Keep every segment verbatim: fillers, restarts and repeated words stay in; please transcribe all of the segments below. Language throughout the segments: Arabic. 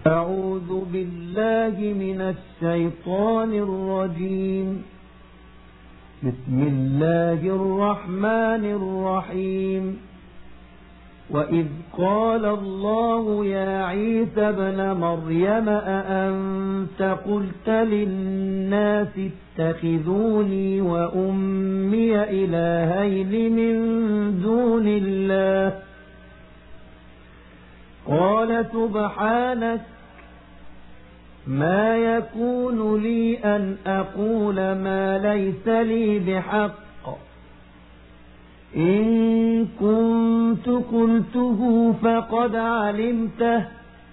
أعوذ بالله من الشيطان الرجيم. بسم الله الرحمن الرحيم. وإذ قال الله يا عيسى ابن مريم أأنت قلت للناس اتخذوني وأمي إلهين من دون الله قال سبحانك ما يكون لي أن أقول ما ليس لي بحق إن كنت قلته فقد علمته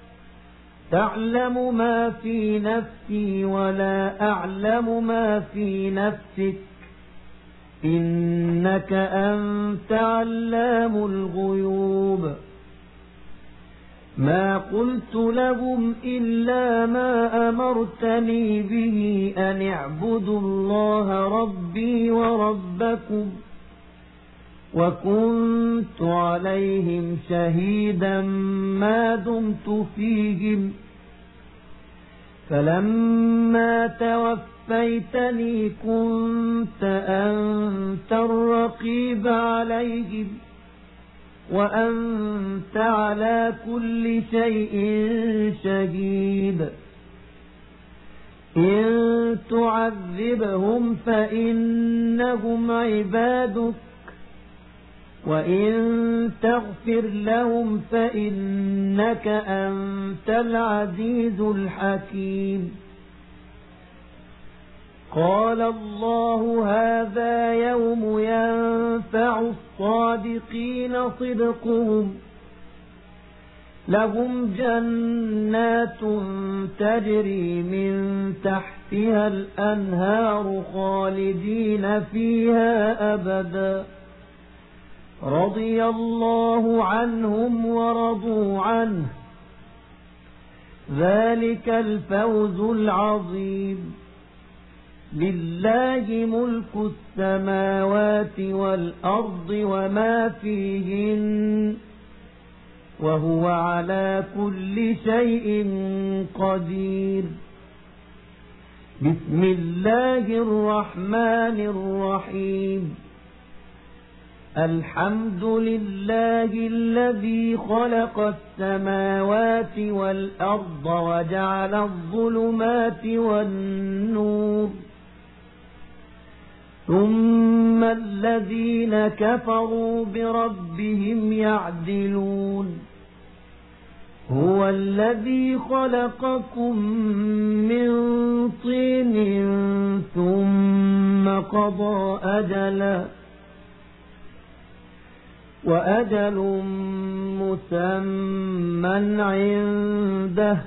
تعلم ما في نفسي ولا أعلم ما في نفسك إنك أنت علام الغيوب. ما قلت لهم إلا ما أمرتني به أن اعبدوا الله ربي وربكم وكنت عليهم شهيدا ما دمت فيهم فلما توفيتني كنت أنت الرقيب عليهم وأنت على كل شيء شهيد. إن تعذبهم فإنهم عبادك وإن تغفر لهم فإنك أنت العزيز الحكيم. قال الله هذا يوم ينفع الصادقين صدقهم لهم جنات تجري من تحتها الأنهار خالدين فيها أبدا رضي الله عنهم ورضوا عنه ذلك الفوز العظيم. لله ملك السماوات والأرض وما فيهن وهو على كل شيء قدير. بسم الله الرحمن الرحيم. الحمد لله الذي خلق السماوات والأرض وجعل الظلمات والنور ثم الذين كفروا بربهم يعدلون. هو الذي خلقكم من طين ثم قضى أجلا وأجل مسمى عنده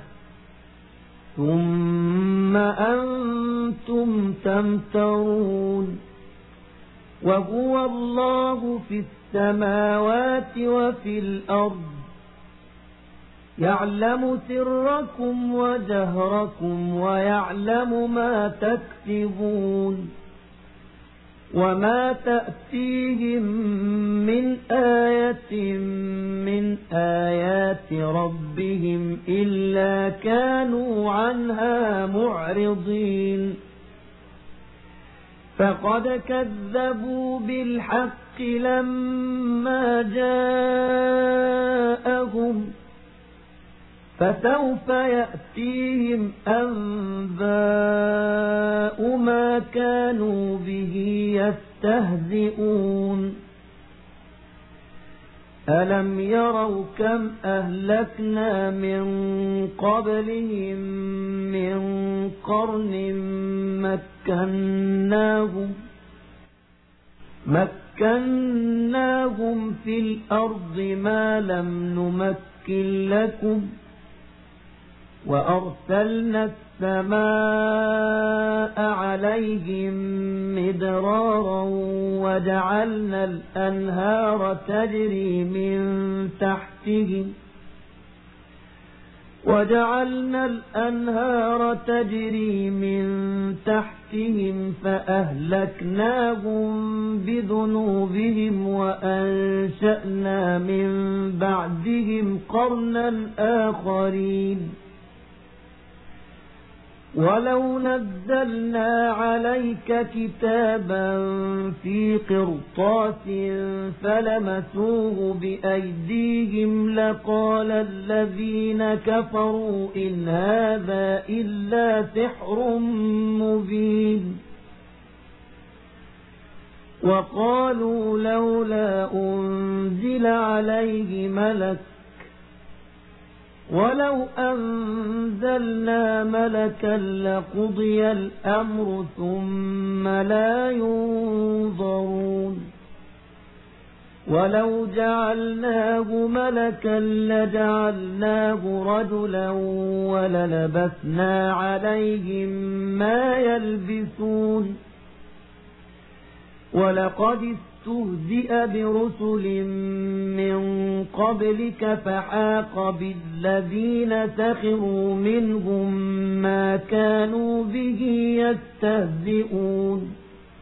ثم أنتم تمترون. وهو الله في السماوات وفي الأرض يعلم سركم وجهركم ويعلم ما تكسبون. وما تأتيهم من آية من آيات ربهم إلا كانوا عنها معرضين. فقد كذبوا بالحق لما جاءهم فسوف يأتيهم أنباء ما كانوا به يستهزئون. ألم يروا كم أهلكنا من قبلهم من قرن مكناهم مكناهم في الأرض ما لم نمكن لكم وأرسلنا السماء عليهم مدرارا وجعلنا الأنهار تجري من تحتهم وجعلنا الأنهار تجري من تحتهم فأهلكناهم بذنوبهم وأنشأنا من بعدهم قرنا آخرين ولو نزلنا عليك كتابا في قرطاس فلمسوه بأيديهم لقال الذين كفروا إن هذا إلا سحر مبين وقالوا لولا أنزل عليه ملك ولو أنزلنا ملكا لقضي الأمر ثم لا ينظرون ولو جعلناه ملكا لجعلناه رجلا وللبسنا عليهم ما يلبسون ولقد استهزئ برسل من قبلك فحاق بالذين سخروا منهم ما كانوا به يستهزئون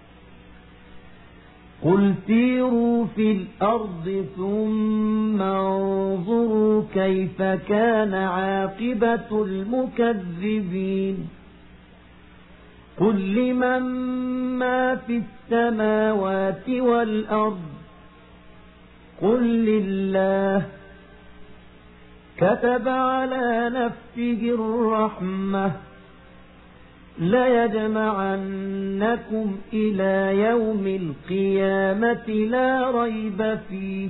قل سيروا في الأرض ثم انظروا كيف كان عاقبة المكذبين قل لمن ما في السماوات والأرض قل لله كتب على نفسه الرحمة ليجمعنكم إلى يوم القيامة لا ريب فيه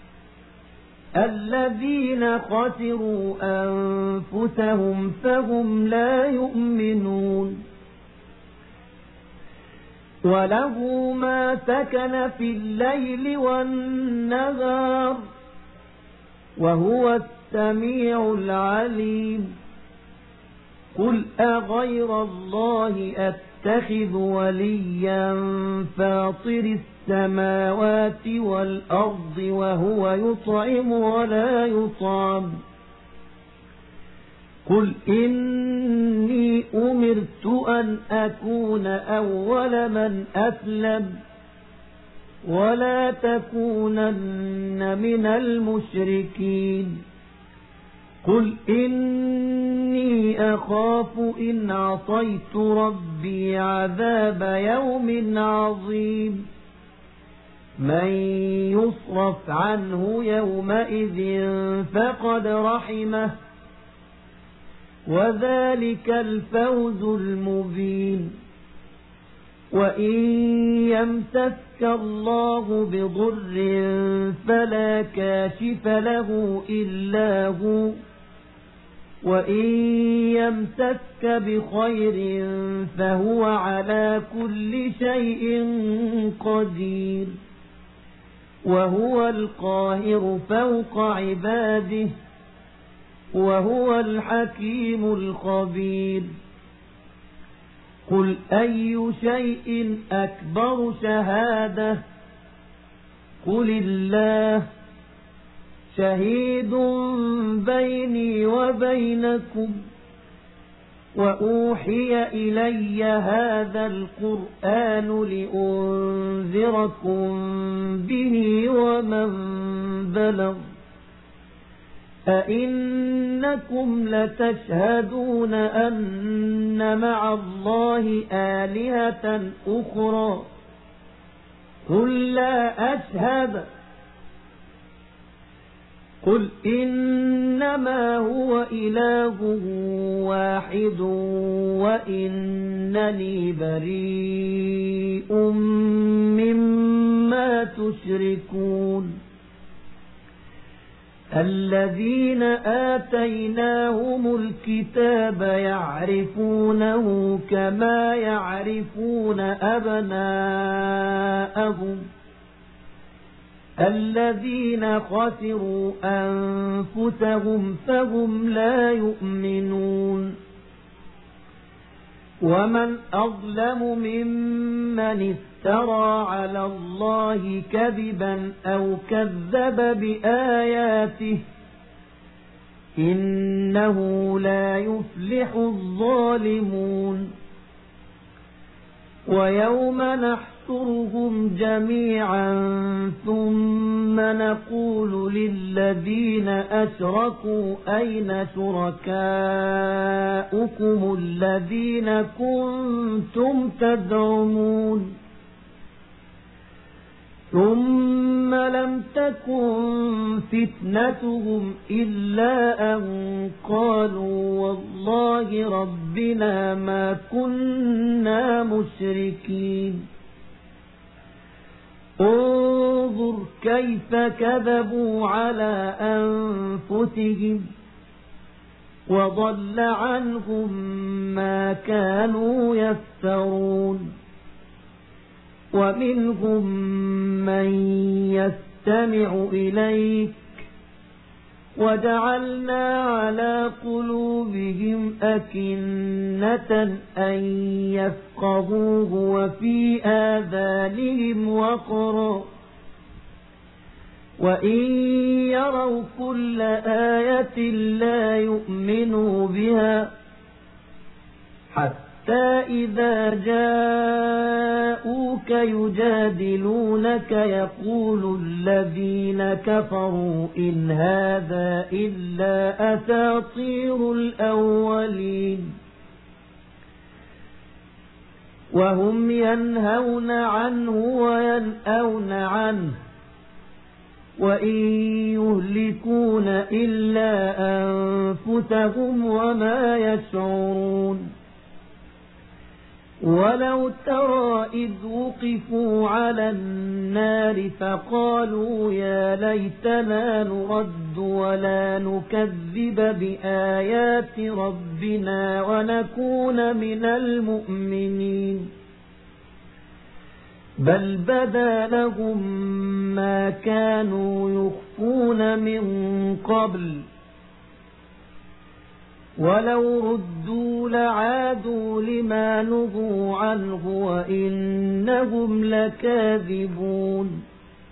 الذين خسروا أنفسهم فهم لا يؤمنون وله ما سكن في الليل والنهار وهو السميع العليم قل أغير الله أتخذ وليا فاطر السماوات والأرض وهو يطعم ولا يطعم قل إني أمرت أن أكون أول من أسلم ولا تكونن من المشركين قل إني أخاف إن عصيت ربي عذاب يوم عظيم من يصرف عنه يومئذ فقد رحمه وذلك الفوز المبين وإن يمسسك الله بضر فلا كاشف له إلا هو وإن يمسسك بخير فهو على كل شيء قدير وهو القاهر فوق عباده وهو الحكيم الخبير قل أي شيء أكبر شهادة قل الله شهيد بيني وبينكم وأوحي إلي هذا القرآن لأنذركم به ومن بلغ أئنكم لتشهدون أن مع الله آلهة أخرى قل لا أشهد قل إنما هو إله واحد وإنني بريء مما تشركون الذين آتيناهم الكتاب يعرفونه كما يعرفون أبناءهم الذين خسروا أنفسهم فهم لا يؤمنون ومن أظلم ممن افترى على الله كذبا أو كذب بآياته إنه لا يفلح الظالمون ويوم نحشرهم جميعا ثم نقول للذين أشركوا أين شركاؤكم الذين كنتم تزعمون ثم لم تكن فتنتهم إلا أن قالوا والله ربنا ما كنا مشركين انظر كيف كذبوا على أنفسهم وضل عنهم ما كانوا يفترون ومنهم من يستمع إليك وجعلنا على قلوبهم أكنة أن يفقهوه وفي آذانهم وقرا وإن يروا كل آية لا يؤمنوا بها حتى إذا جاءوك يجادلونك يقول الذين كفروا إن هذا إلا أساطير الأولين وهم ينهون عنه وينأون عنه وإن يهلكون إلا أنفسهم وما يشعرون ولو ترى إذ وقفوا على النار فقالوا يا ليتنا نرد ولا نكذب بآيات ربنا ونكون من المؤمنين بل بدا لهم ما كانوا يخفون من قبل ولو ردوا لعادوا لما نهوا عنه وإنهم لكاذبون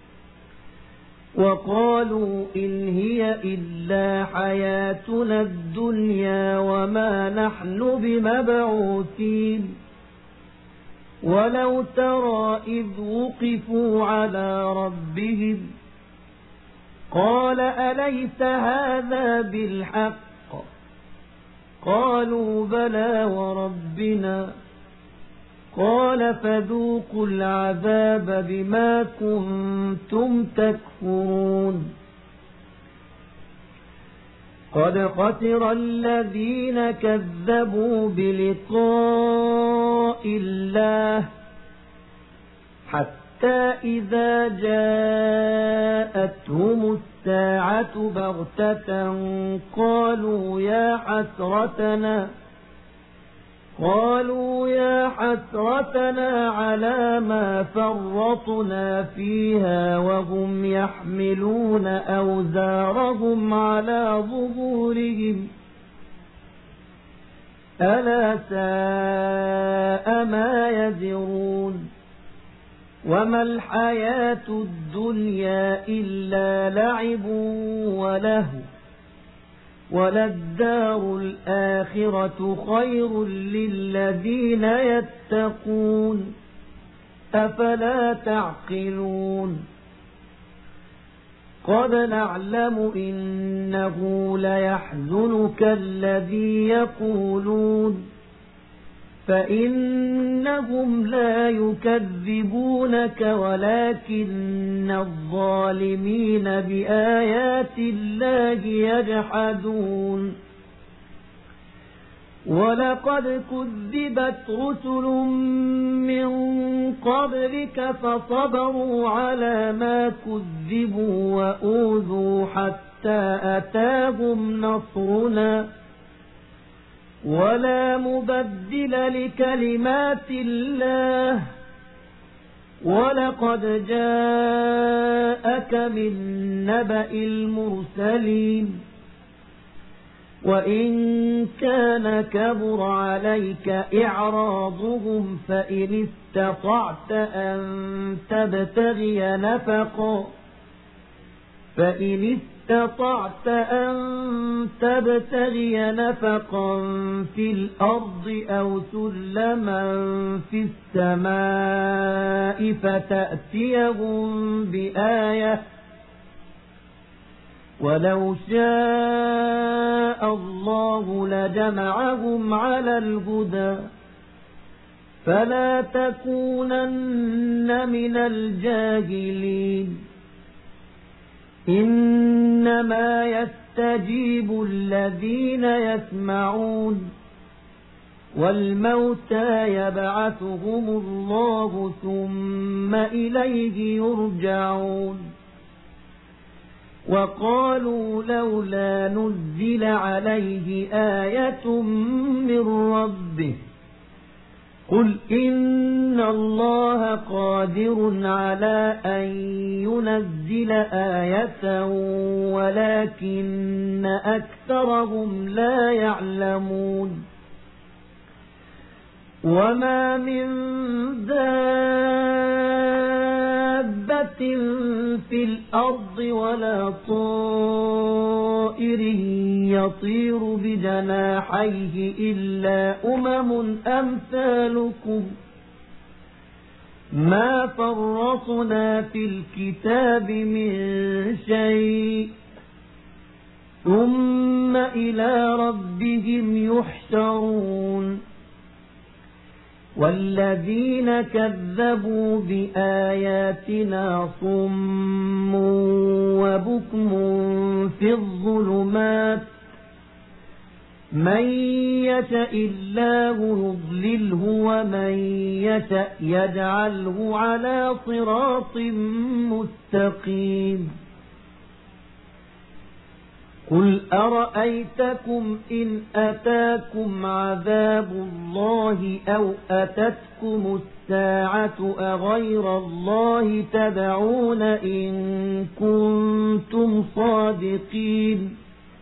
وقالوا إن هي إلا حياتنا الدنيا وما نحن بمبعوثين ولو ترى إذ وقفوا على ربهم قال أليس هذا بالحق قالوا بلى وربنا قال فذوقوا العذاب بما كنتم تكفرون قد خسر الذين كذبوا بلقاء الله حتى إذا جاءتهم الساعة بغتة قالوا يا حسرتنا قالوا يا حسرتنا على ما فرطنا فيها وهم يحملون أوزارهم على ظهورهم ألا ساء ما يزرون وما الحياة الدنيا إلا لعب ولهو وللدار الآخرة خير للذين يتقون أفلا تعقلون قد نعلم إنه ليحزنك الذي يقولون فإنهم لا يكذبونك ولكن الظالمين بآيات الله يجحدون ولقد كذبت رسل من قبلك فصبروا على ما كذبوا وأوذوا حتى أتاهم نصرنا ولا مبدل لكلمات الله ولقد جاءك من نبأ المرسلين وإن كان كبر عليك إعراضهم فإن استطعت أن تبتغي نفقا فإن استطعت أن تبتغي نفقا في الأرض أو سلما في السماء فتأتيهم بآية ولو شاء الله لجمعهم على الهدى فلا تكونن من الجاهلين إنما يستجيب الذين يسمعون والموتى يبعثهم الله ثم إليه يرجعون وقالوا لولا نزل عليه آية من ربه قل إن الله قادر على أن ينزل آية ولكن أكثرهم لا يعلمون وما من دابة في الأرض ولا طائر يطير بجناحيه إلا أمم أمثالكم ما فرطنا في الكتاب من شيء ثم إلى ربهم يحشرون والذين كذبوا بآياتنا صم وبكم في الظلمات من يشاء الله يضلله ومن يشاء يجعله على صراط مستقيم قل أرأيتكم إن أتاكم عذاب الله أو أتتكم الساعة أغير الله تدعون إن كنتم صادقين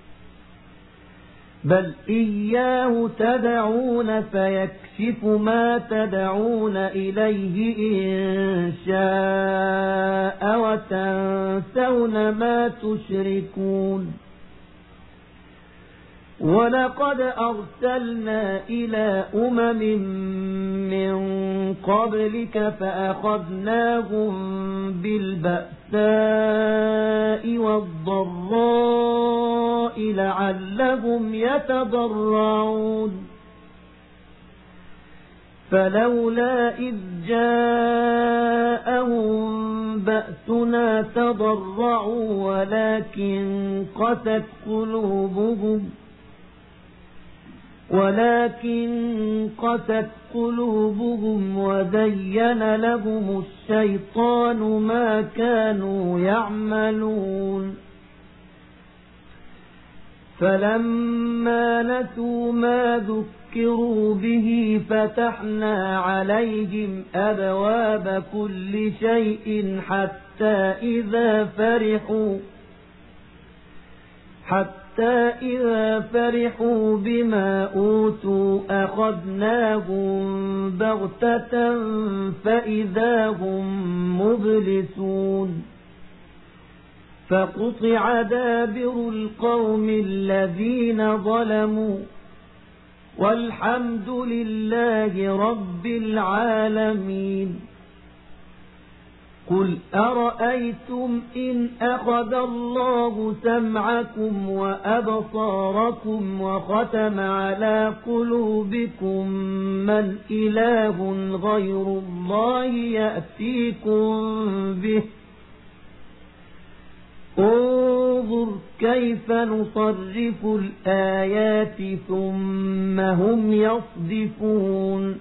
بل إياه تدعون فيكشف ما تدعون إليه إن شاء وتنسون ما تشركون ولقد أرسلنا إلى أمم من قبلك فأخذناهم بالبأساء والضراء لعلهم يتضرعون فلولا إذ جاءهم بأسنا تضرعوا ولكن قست قلوبهم ولكن قست قلوبهم وزين لهم الشيطان ما كانوا يعملون فلما نسوا ما ذكروا به فتحنا عليهم أبواب كل شيء حتى إذا فرحوا حتى إذا فرحوا بما أوتوا أخذناهم بغتة فإذا هم مبلسون فقطع دابر القوم الذين ظلموا والحمد لله رب العالمين قل أرأيتم إن أخذ الله سمعكم وأبصاركم وختم على قلوبكم من إله غير الله يأتيكم به انظر كيف نصرف الآيات ثم هم يصدفون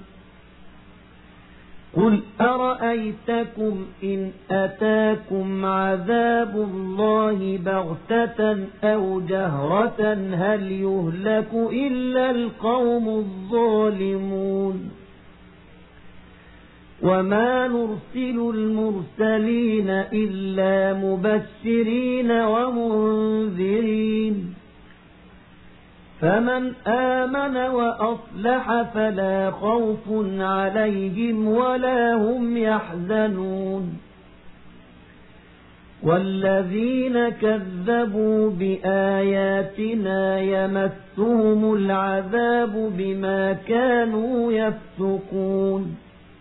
قل أرأيتكم إن أتاكم عذاب الله بغتة أو جهرة هل يهلك إلا القوم الظالمون وما نرسل المرسلين إلا مبشرين ومنذرين فمن آمن وأصلح فلا خوف عليهم ولا هم يحزنون والذين كذبوا بآياتنا يمسهم العذاب بما كانوا يفسقون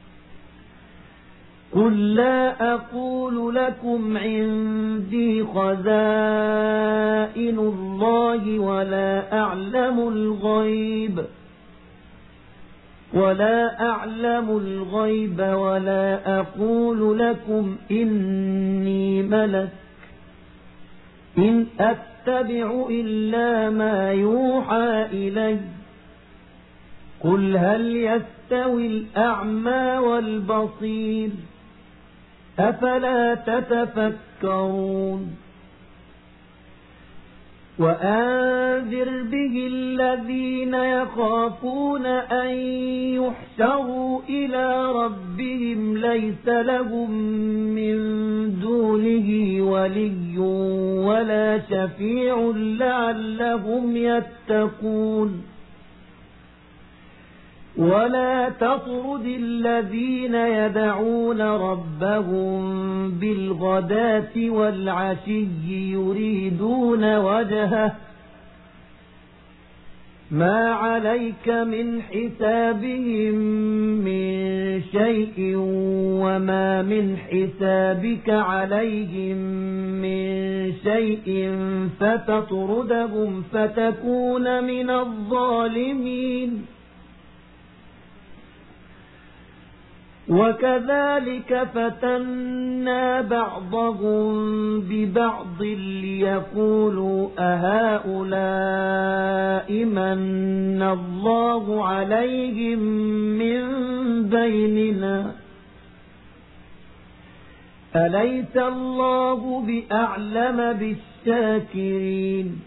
قل لا أقول لكم عندي خزائن الله ولا أعلم الغيب ولا أعلم الغيب ولا أقول لكم إني ملك إن أتبع إلا ما يوحى إلي قل هل يستوي الأعمى والبصير أفلا تتفكرون وأنذر به الذين يخافون أن يحشروا إلى ربهم ليس لهم من دونه ولي ولا شفيع لعلهم يتقون ولا تطرد الذين يدعون ربهم بالغداة والعشي يريدون وجهه ما عليك من حسابهم من شيء وما من حسابك عليهم من شيء فتطردهم فتكون من الظالمين وكذلك فتنا بعضهم ببعض ليقولوا أهؤلاء من الله عليهم من بيننا أليس الله بأعلم بالشاكرين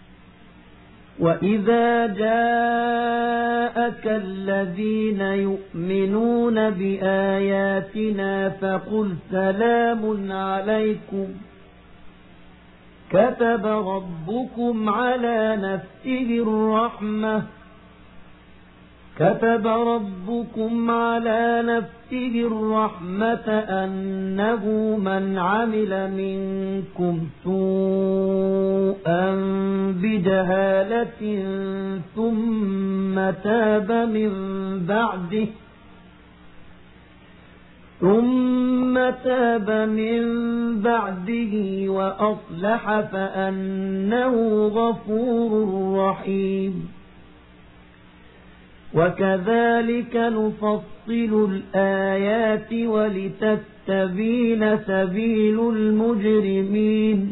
وإذا جاءك الذين يؤمنون بآياتنا فقل سلام عليكم كتب ربكم على نفسه الرحمة كتب ربكم على نفسه الرحمة أنه من عمل منكم سوءا بجهالة ثم تاب من بعده ثم تاب من بعده وأصلح فأنه غفور رحيم وكذلك نفصل الآيات ولتستبين سبيل المجرمين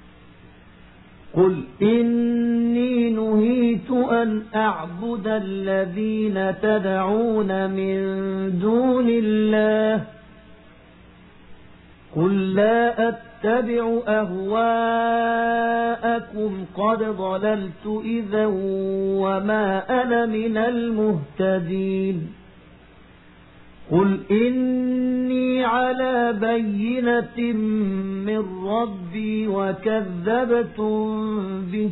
قل إني نهيت أن أعبد الذين تدعون من دون الله قل لا أتبع أهواءكم قد ضللت إذا وما أنا من المهتدين قل إني على بينة من ربي وكذبتم به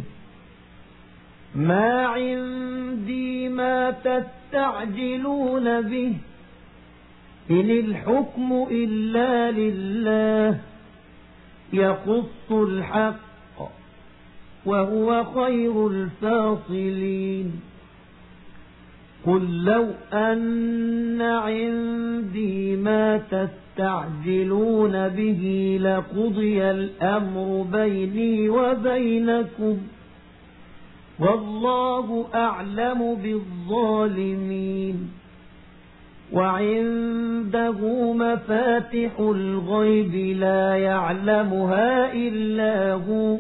ما عندي ما تستعجلون به إن الحكم إلا لله يقص الحق وهو خير الفاصلين قل لو أن عندي ما تستعجلون به لقضي الأمر بيني وبينكم والله أعلم بالظالمين وعنده مفاتح الغيب لا يعلمها إلا هو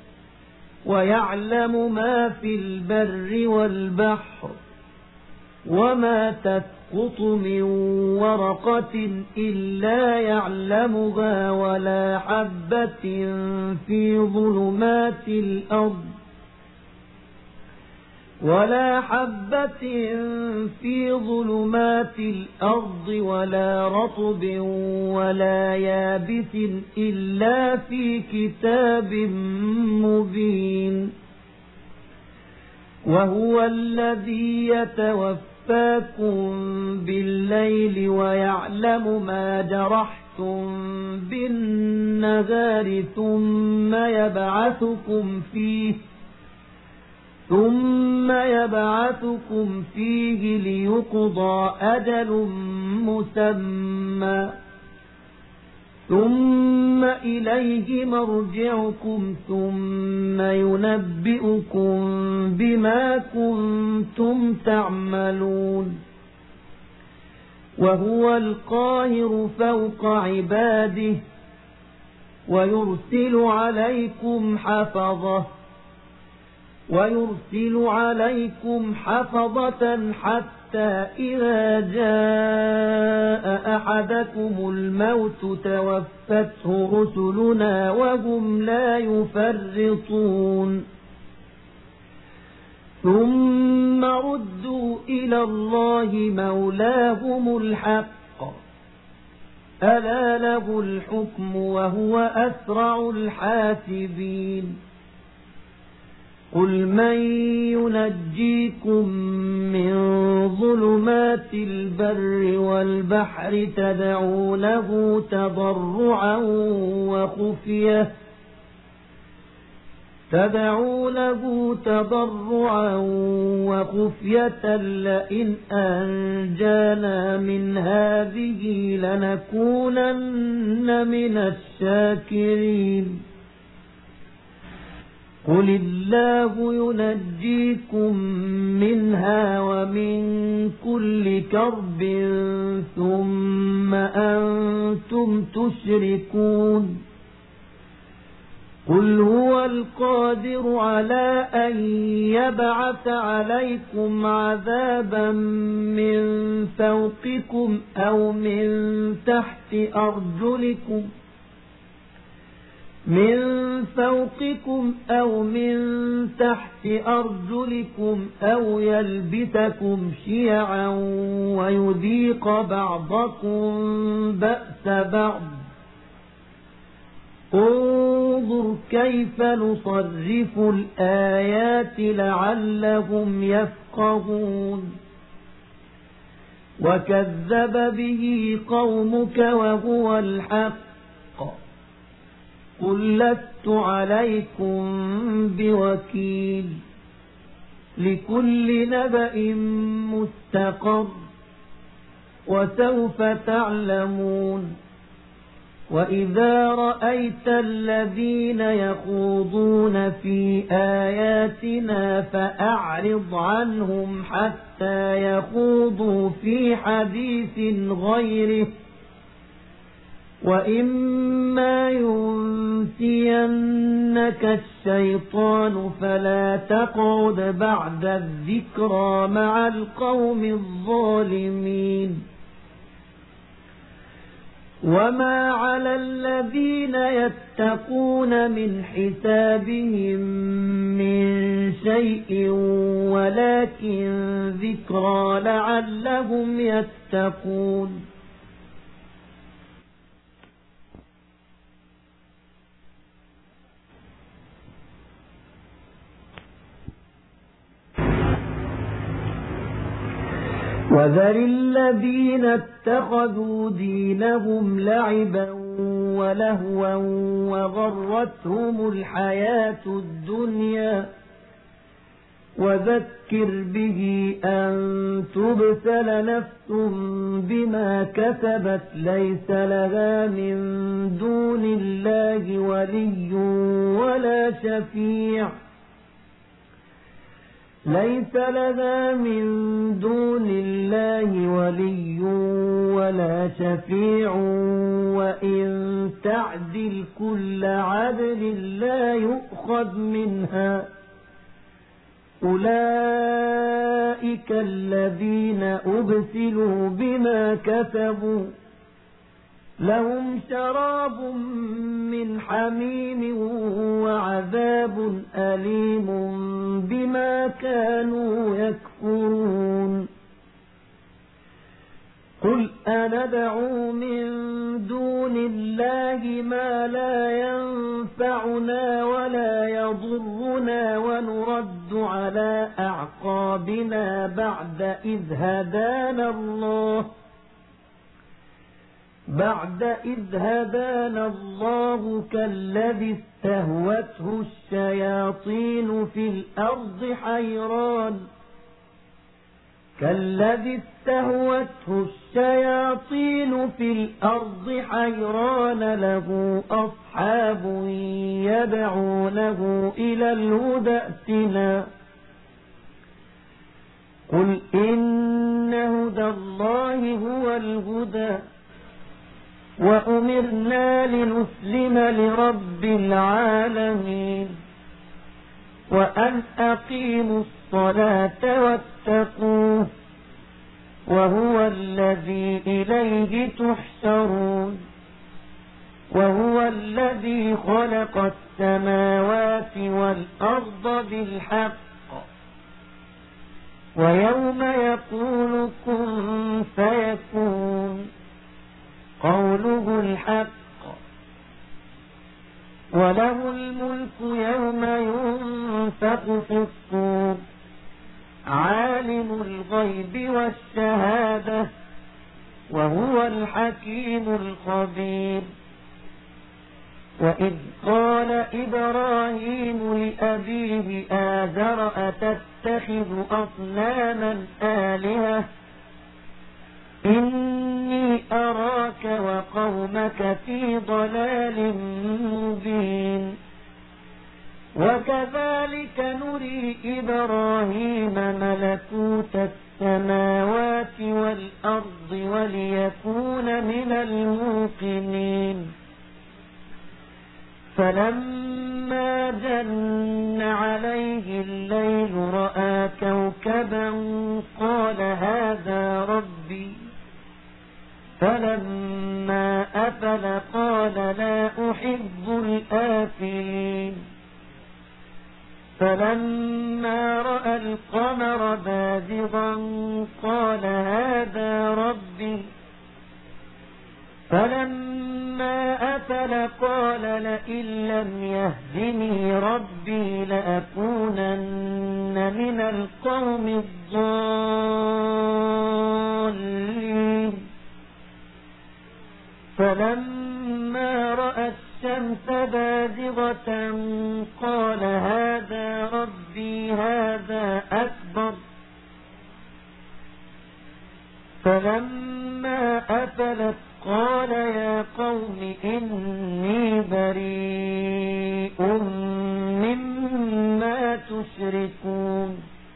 ويعلم ما في البر والبحر وما تسقط من ورقة إلا يعلمها ولا حبة في ظلمات الأرض ولا حبة في ظلمات الأرض ولا رطب ولا يابس إلا في كتاب مبين وهو الذي يتوفاكم بالليل ويعلم ما جرحتم بالنهار ثم يبعثكم فيه ثم يبعثكم فيه ليقضى أجل مسمى ثم إليه مرجعكم ثم ينبئكم بما كنتم تعملون وهو القاهر فوق عباده ويرسل عليكم حفظة ويرسل عليكم حفظة حتى إذا جاء أحدكم الموت توفته رسلنا وهم لا يفرطون ثم ردوا إلى الله مولاهم الحق ألا له الحكم وهو أسرع الحاسبين قل من ينجيكم من ظلمات البر والبحر تدعونه تضرعا وخفية تدعونه تضرعا وخفية لئن أنجانا من هذه لنكونن من الشاكرين قل الله ينجيكم منها ومن كل كرب ثم أنتم تشركون قل هو القادر على أن يبعث عليكم عذابا من فوقكم أو من تحت أرجلكم من فوقكم أو من تحت أرجلكم أو يلبسكم شيعا ويذيق بعضكم بأس بعض انظر كيف نصرف الآيات لعلهم يفقهون وكذب به قومك وهو الحق قل لست عليكم بوكيل لكل نبأ مستقر وسوف تعلمون وإذا رأيت الذين يخوضون في آياتنا فأعرض عنهم حتى يخوضوا في حديث غيره وإما ينسينك الشيطان فلا تقعد بعد الذكرى مع القوم الظالمين وما على الذين يتقون من حسابهم من شيء ولكن ذكرى لعلهم يتقون وذر الذين اتخذوا دينهم لعبا ولهوا وغرتهم الحياة الدنيا وذكر به أن تبسل نفس بما كسبت ليس لها من دون الله ولي ولا شفيع ليس لها من دون الله ولي ولا شفيع وإن تعدل كل عدل لا يؤخذ منها أولئك الذين أبسلوا بما كسبوا لهم شراب من حميم وعذاب أليم بما كانوا يكفرون قل أندعو من دون الله ما لا ينفعنا ولا يضرنا ونرد على أعقابنا بعد إذ هدانا الله بعد إذ هدانا الله كالذي استهوته الشياطين في الأرض حيران كالذي استهوته الشياطين في الأرض حيران له أصحاب يدعونه إلى الهدى ائتنا قل إن هدى الله هو الهدى وأمرنا لنسلم لرب العالمين وأن أقيموا الصلاة واتقوه وهو الذي إليه تحشرون وهو الذي خلق السماوات والأرض بالحق ويوم يقول كن فيكون قوله الحق وله الملك يوم ينفخ في الصور عالم الغيب والشهادة وهو الحكيم الخبير وإذ قال إبراهيم لأبيه آزر أتتخذ أصناما آلهة إني أراك وقومك في ضلال مبين وكذلك نري إبراهيم ملكوت السماوات والأرض وليكون من الموقنين فلما جن عليه الليل رأى كوكبا قال هذا ربي فلما أفل قال لا أحب الآفلين فلما رأى القمر بازغا قال هذا ربي فلما أفل قال لئن لم يهدني ربي لأكونن من القوم الضالين فلما رأى الشمس بازغة قال هذا ربي هذا أكبر فلما أفلت قال يا قوم إني بريء مما تشركون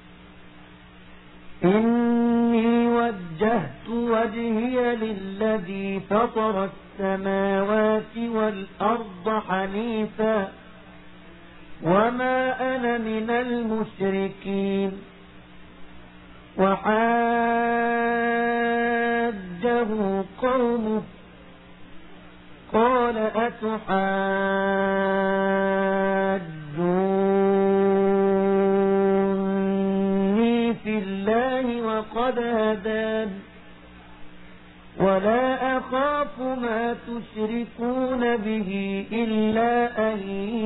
إني وجهت وجهي للذي فطر السماوات والأرض حنيفا وما أنا من المشركين وحاجه قومه قال أتحاجوني في الله وقد هدان ولا أخاف ما تشركون به إلا أن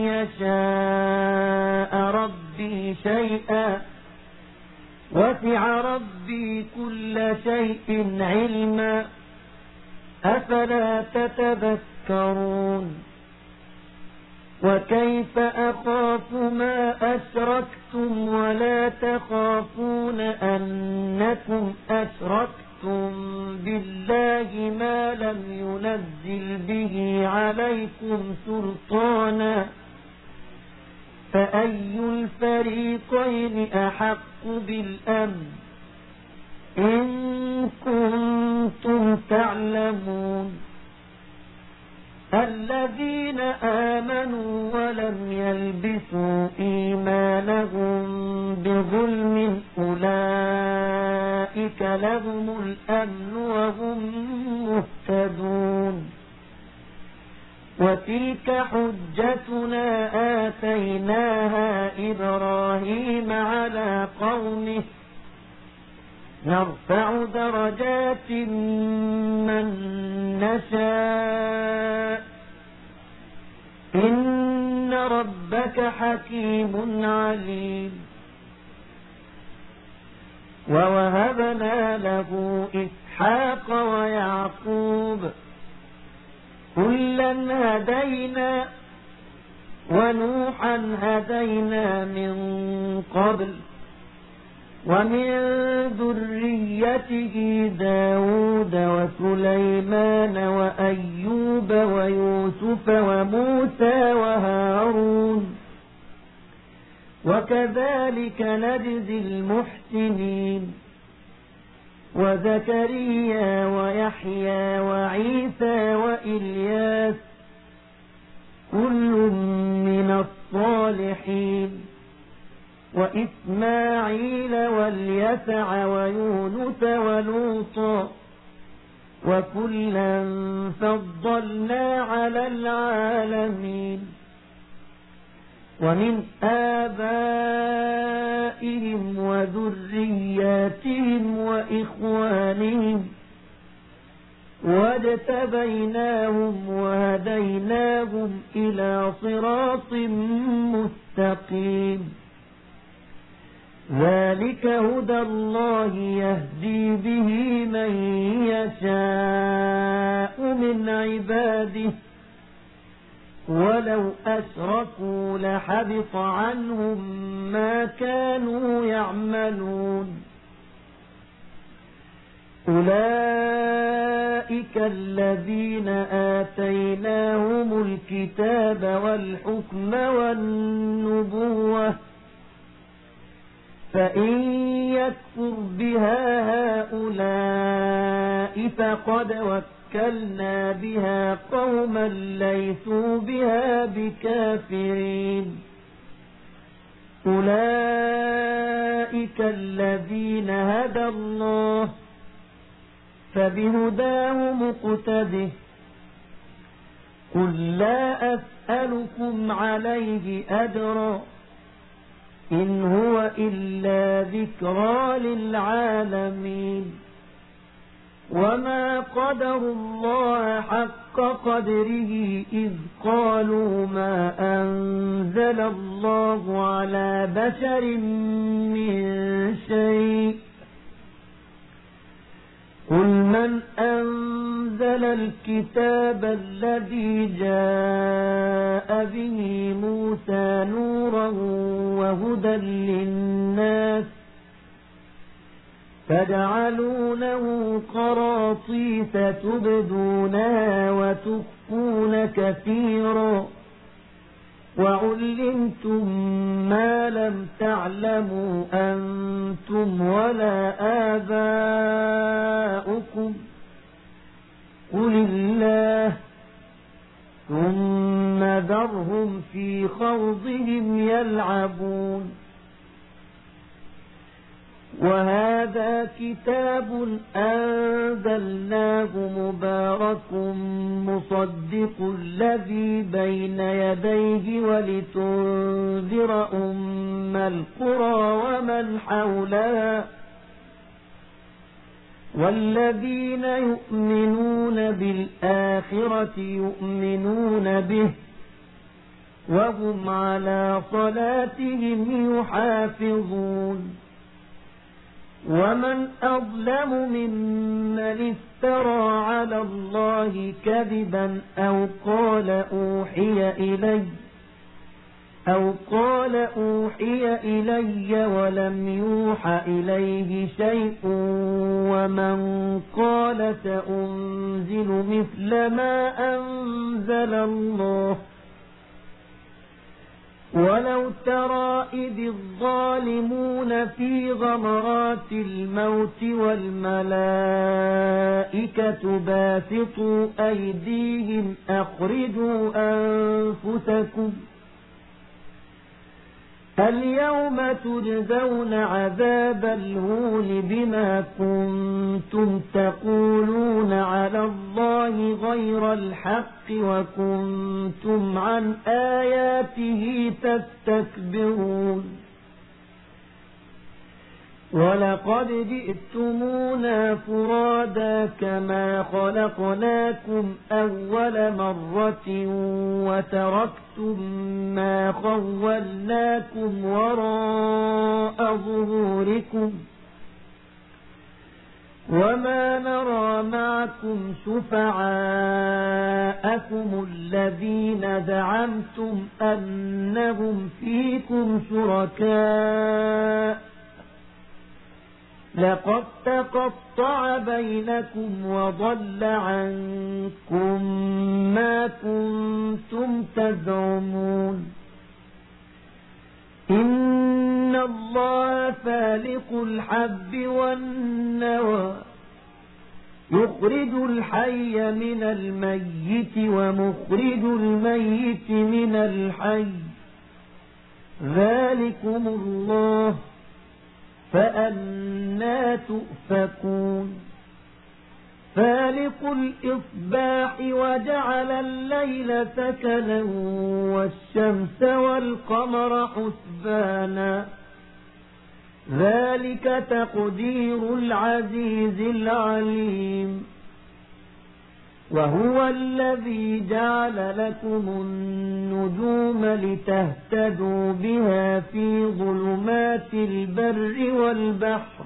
يشاء ربي شيئا وسع ربي كل شيء علما أفلا تتذكرون وكيف أخاف ما أشركتم ولا تخافون أنكم أشركتم بالله ما لم ينزل به عليكم سلطانا فأي الفريقين أحق بالأمن إن كنتم تعلمون الذين آمنوا ولم يلبسوا إيمانهم بظلم أولئك لهم الأمن وهم مهتدون وتلك حجتنا آتيناها إبراهيم على قومه نرفع درجات من نشاء إن ربك حكيم عليم ووهبنا له إسحاق ويعقوب كلا هدينا ونوحا هدينا من قبل ومن ذريته داود وسليمان وأيوب ويوسف وموسى وهارون وكذلك نجزي المحسنين وزكريا ويحيى وعيسى وإلياس كل من الصالحين وإسماعيل واليسع ويونس ولوطا وكلا فضلنا على العالمين ومن آبائهم وذرياتهم وإخوانهم واجتبيناهم وهديناهم إلى صراط مستقيم ذلك هدى الله يهدي به من يشاء من عباده ولو أشركوا لحبط عنهم ما كانوا يعملون أولئك الذين آتيناهم الكتاب والحكم والنبوة فإن يكفر بها هؤلاء فقد وكلنا بها قوما ليسوا بها بكافرين أولئك الذين هدى الله فبهداه مقتده قل لا أسألكم عليه أجرا إن هو إلا ذكرى للعالمين وما قدر الله حق قدره إذ قالوا ما أنزل الله على بشر من شيء قل من أنزل الكتاب الذي جاء به موسى نورا وهدى للناس تجعلونه قراطيس تبدونها وتخفون كثيرا وعلمتم ما لم تعلموا أنتم ولا آباؤكم قل الله ثم ذرهم في خوضهم يلعبون وهذا كتاب أنزلناه مبارك مصدق الذي بين يديه ولتنذر أم القرى ومن حولها والذين يؤمنون بالآخرة يؤمنون به وهم على صلاتهم يحافظون ومن أظلم ممن افترى على الله كذبا أو قال أوحي إلي أو قال أوحي إلي ولم يوحى إليه شيء ومن قال سأنزل مثل ما أنزل الله ولو ترى إذ الظالمون في غمرات الموت والملائكة باسطوا أيديهم أخرجوا أنفسكم اليوم تجزون عذاب الهون بما كنتم تقولون على الله غير الحق وكنتم عن آياته تستكبرون ولقد جئتمونا فرادا كما خلقناكم أول مرة وتركتم ما خولناكم وراء ظهوركم وما نرى معكم شفعاءكم الذين زعمتم أنهم فيكم شركاء لقد تقطع بينكم وضل عنكم ما كنتم تزعمون إن الله فالق الحب والنوى يخرج الحي من الميت ومخرج الميت من الحي ذلكم الله فأنى تؤفكون فالق الإصباح وجعل الليل سكنا والشمس والقمر حسبانا ذلك تقدير العزيز العليم وهو الذي جعل لكم النجوم لتهتدوا بها في ظلمات البر والبحر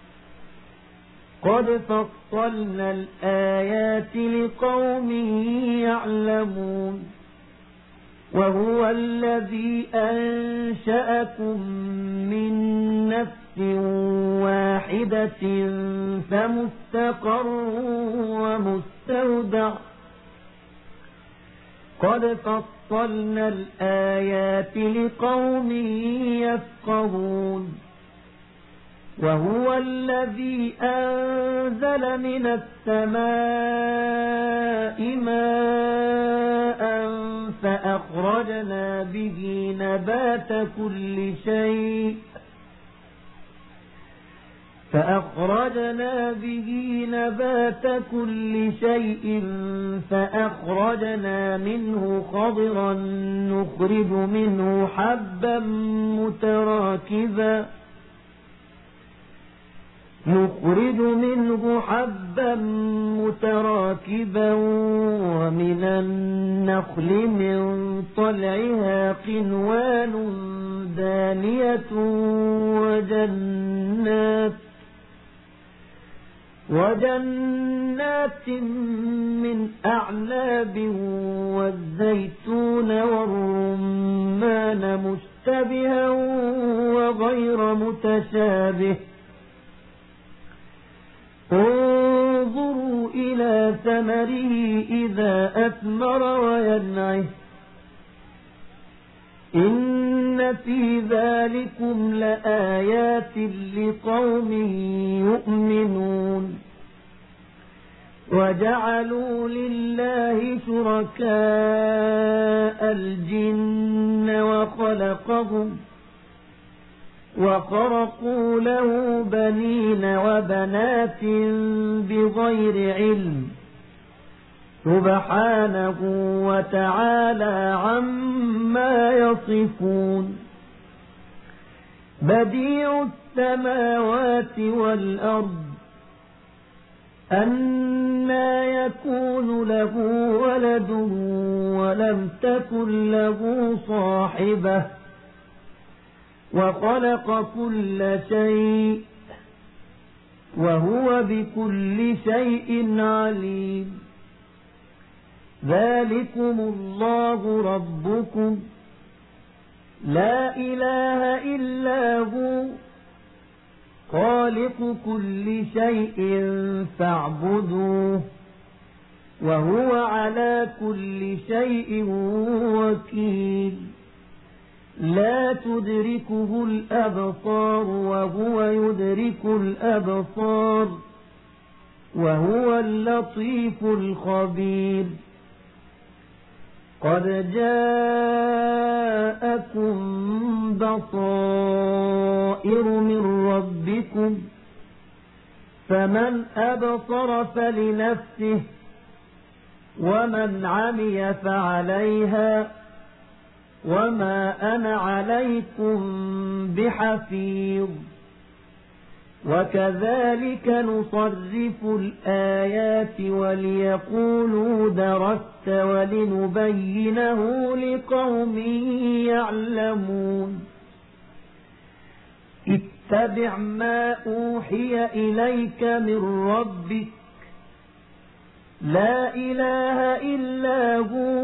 قد فصلنا الآيات لقوم يعلمون وهو الذي أنشأكم من نفس واحدة فمستقر ومستودع قد فصلنا الآيات لقوم يفقهون وهو الذي أنزل من السماء ماء فأخرجنا به نبات كل شيء فأخرجنا به نبات كل شيء فأخرجنا منه خضرا نخرج منه حبا متراكبا نخرج منه حبا متراكبا ومن النخل من طلعها قنوان دانية وجنات وجنات من أعناب والزيتون والرمان مشتبها وغير متشابه انظروا إلى ثمره إذا أثمر وينعه إن في ذلكم لآيات لقوم يؤمنون وجعلوا لله شركاء الجن وخلقهم وخرقوا له بنين وبنات بغير علم سبحانه وتعالى عما يصفون بديع السماوات والأرض أنى يكون له ولد ولم تكن له صاحبة وخلق كل شيء وهو بكل شيء عليم ذلكم الله ربكم لا إله إلا هو خالق كل شيء فاعبدوه وهو على كل شيء وكيل لا تدركه الأبصار وهو يدرك الأبصار وهو اللطيف الخبير قد جاءكم بصائر من ربكم فمن أبصر فلنفسه ومن عمي فعليها وما أنا عليكم بحفيظ وكذلك نصرف الآيات وليقولوا درست ولنبينه لقوم يعلمون اتبع ما أوحي إليك من ربك لا إله إلا هو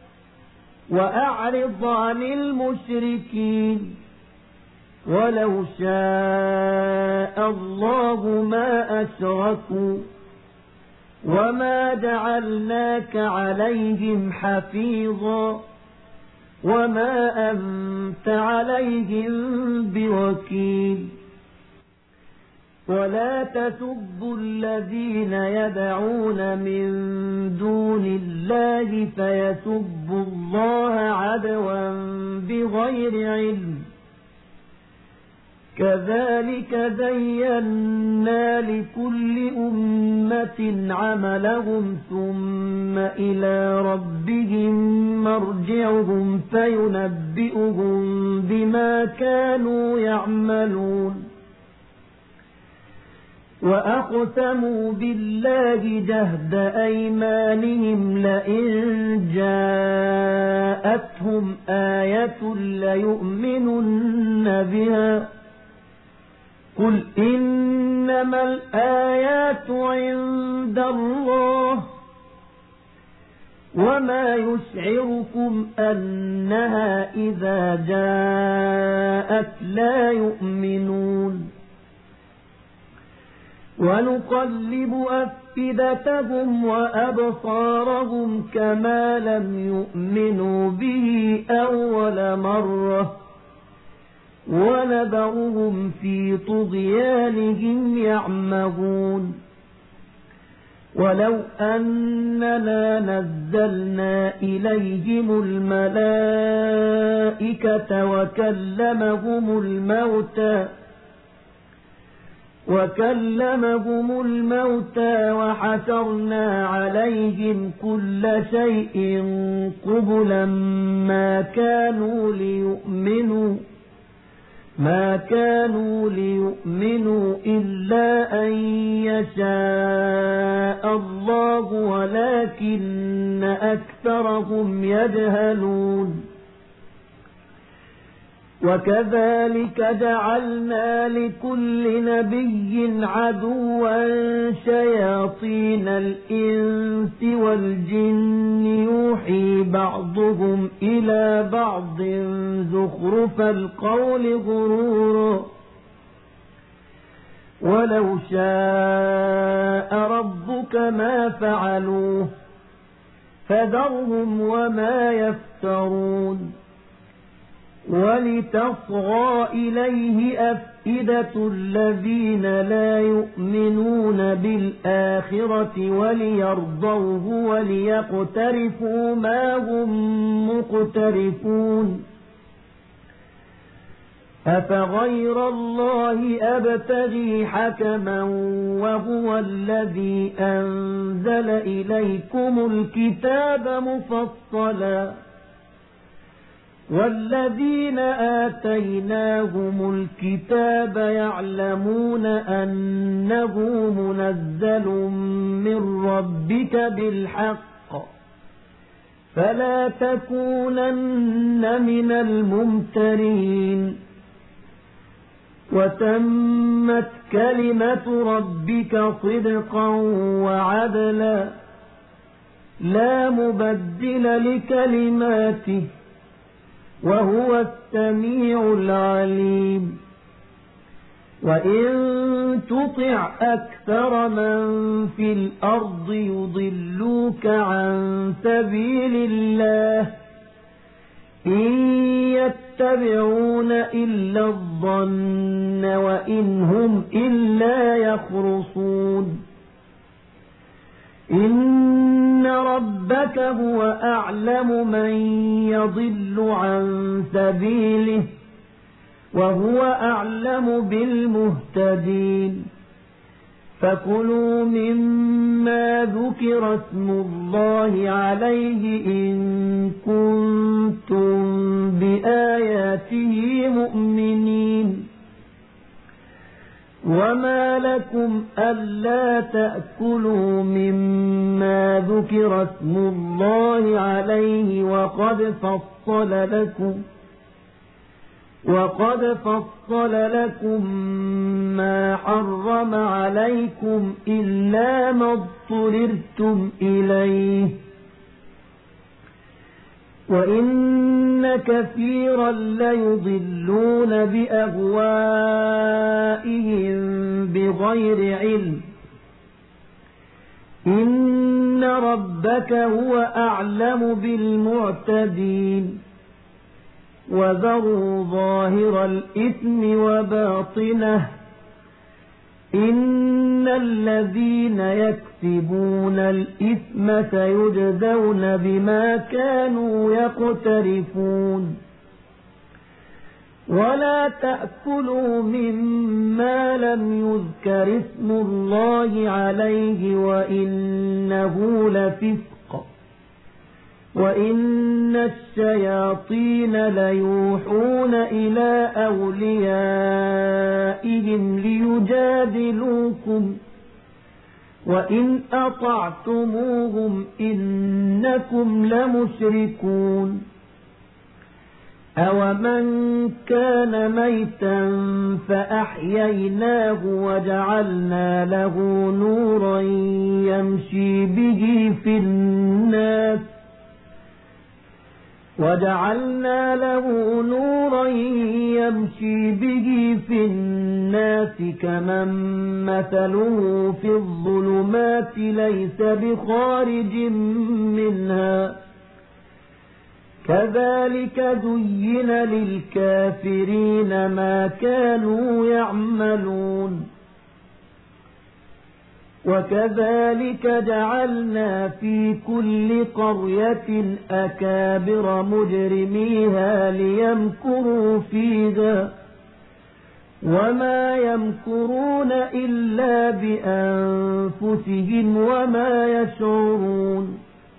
وأعرض عن المشركين ولو شاء الله ما أشركوا وما جعلناك عليهم حفيظا وما أنت عليهم بوكيل ولا تسبوا الذين يدعون من دون الله فيسبوا الله عدوا بغير علم كذلك زينا لكل أمة عملهم ثم إلى ربهم مرجعهم فينبئهم بما كانوا يعملون وأقسموا بالله جهد أيمانهم لئن جاءتهم آية ليؤمنن بها قل إنما الآيات عند الله وما يشعركم أنها إذا جاءت لا يؤمنون ونقلب أفئدتهم وأبصارهم كما لم يؤمنوا به أول مرة ونذرهم في طغيانهم يعمهون ولو أننا نزلنا إليهم الملائكة وكلمهم الموتى وكلمهم الموتى وحشرنا عليهم كل شيء قبلا ما كانوا ليؤمنوا ما كانوا ليؤمنوا إلا أن يشاء الله ولكن أكثرهم يجهلون وكذلك جعلنا لكل نبي عدوا شياطين الإنس والجن يوحي بعضهم إلى بعض زخرف القول غرورا ولو شاء ربك ما فعلوه فذرهم وما يفترون ولتصغى إليه أفئدة الذين لا يؤمنون بالآخرة وليرضوه وليقترفوا ما هم مقترفون أفغير الله أبتغي حكما وهو الذي أنزل إليكم الكتاب مفصلا والذين آتيناهم الكتاب يعلمون أنه منزل من ربك بالحق فلا تكونن من الممترين وتمت كلمة ربك صدقا وعدلا لا مبدل لكلماته وهو السميع العليم وإن تطع أكثر من في الأرض يضلوك عن سبيل الله إن يتبعون إلا الظن وإن هم إلا يخرصون إن ربك هو أعلم من يضل عن سبيله وهو أعلم بالمهتدين فكلوا مما ذكر اسم الله عليه إن كنتم بآياته مؤمنين وما لكم ألا تأكلوا مما ذكر اسم الله عليه وقد فصل لكم وقد فصل لكم ما حرم عليكم إلا ما اضطررتم إليه وإن كثيرا ليضلون بأهوائهم بغير علم إن ربك هو أعلم بالمعتدين وذروا ظاهر الإثم وباطنه إن الذين يكسبون الإثم سيجزون بما كانوا يقترفون ولا تأكلوا مما لم يذكر اسم الله عليه وإنه لفسق وإن الشياطين ليوحون إلى أوليائهم ليجادلوكم وإن أطعتموهم إنكم لمشركون أومن كان ميتا فأحييناه وجعلنا له نورا يمشي به في الناس وجعلنا له نورا يمشي به في الناس كمن مثله في الظلمات ليس بخارج منها كذلك زين للكافرين ما كانوا يعملون وكذلك جعلنا في كل قرية أكابر مجرميها ليمكروا فيها وما يمكرون إلا بأنفسهم وما يشعرون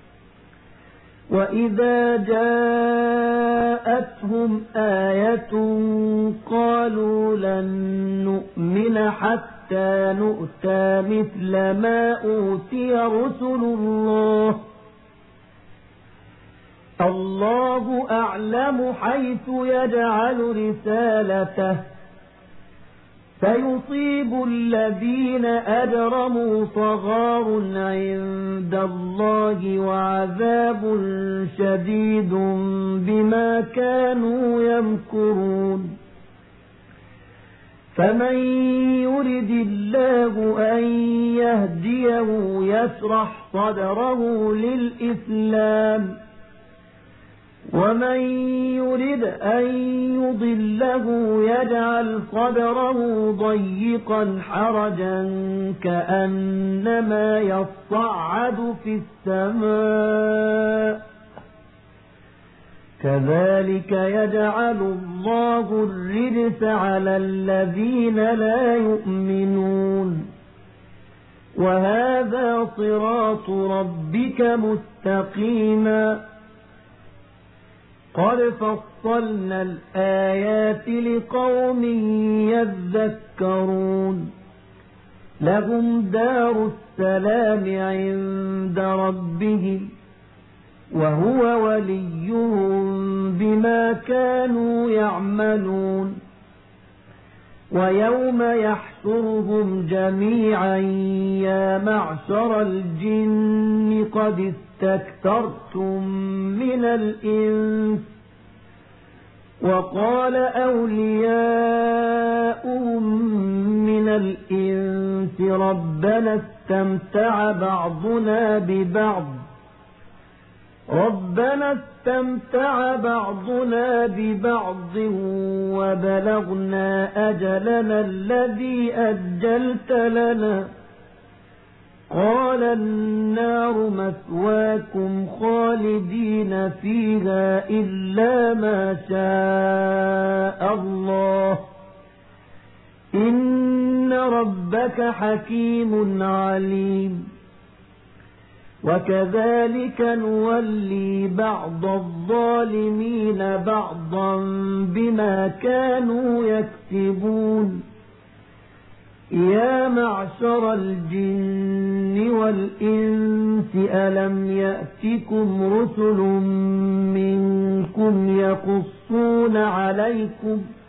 وإذا جاءتهم آية قالوا لن نؤمن حتى نؤتى مثل ما أوتي رسل الله الله أعلم حيث يجعل رسالته سيصيب الذين أجرموا صغار عند الله وعذاب شديد بما كانوا يمكرون فمن يرد الله أن يهديه يشرح صدره للإسلام ومن يرد أن يضله يجعل صدره ضيقا حرجا كأنما يصعد في السماء كذلك يجعل الله الرجس على الذين لا يؤمنون وهذا صراط ربك مستقيما قد فصلنا الآيات لقوم يذكرون لهم دار السلام عند ربهم وهو وليهم بما كانوا يعملون ويوم يحشرهم جميعا يا معشر الجن قد استكثرتم من الإنس وقال أولياؤهم من الإنس ربنا استمتع بعضنا ببعض ربنا استمتع بعضنا ببعض وبلغنا أجلنا الذي أجلت لنا قال النار مثواكم خالدين فيها إلا ما شاء الله إن ربك حكيم عليم وكذلك نولي بعض الظالمين بعضا بما كانوا يكسبون يا معشر الجن والإنس ألم يأتكم رسل منكم يقصون عليكم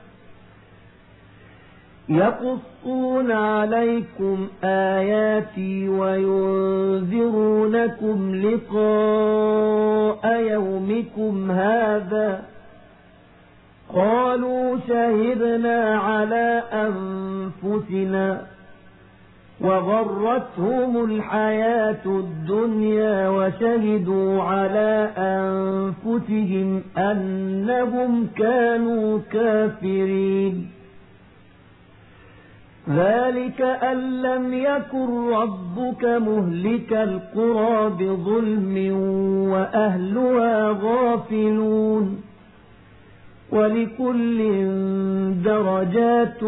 يقصون عليكم آياتي وينذرونكم لقاء يومكم هذا قالوا شهدنا على أنفسنا وغرتهم الحياة الدنيا وشهدوا على أنفسهم أنهم كانوا كافرين ذلك أن لم يكن ربك مهلك القرى بظلم وأهلها غافلون ولكل درجات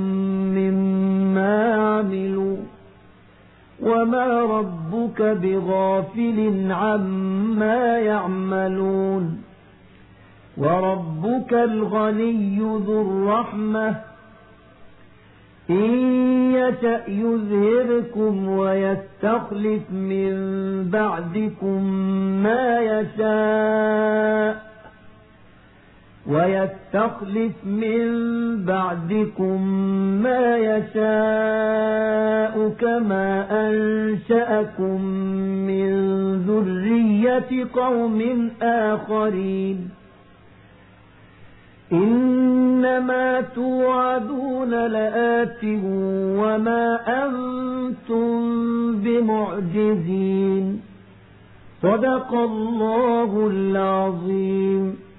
مما عملوا وما ربك بغافل عما يعملون وربك الغني ذو الرحمة إن يشأ يذهبكم ويستخلف من بعدكم ما يشاء ويستخلف من بعدكم ما يشاء كما أنشأكم من ذرية قوم آخرين إنما توعدون لآت وما أنتم بمعجزين صدق الله العظيم.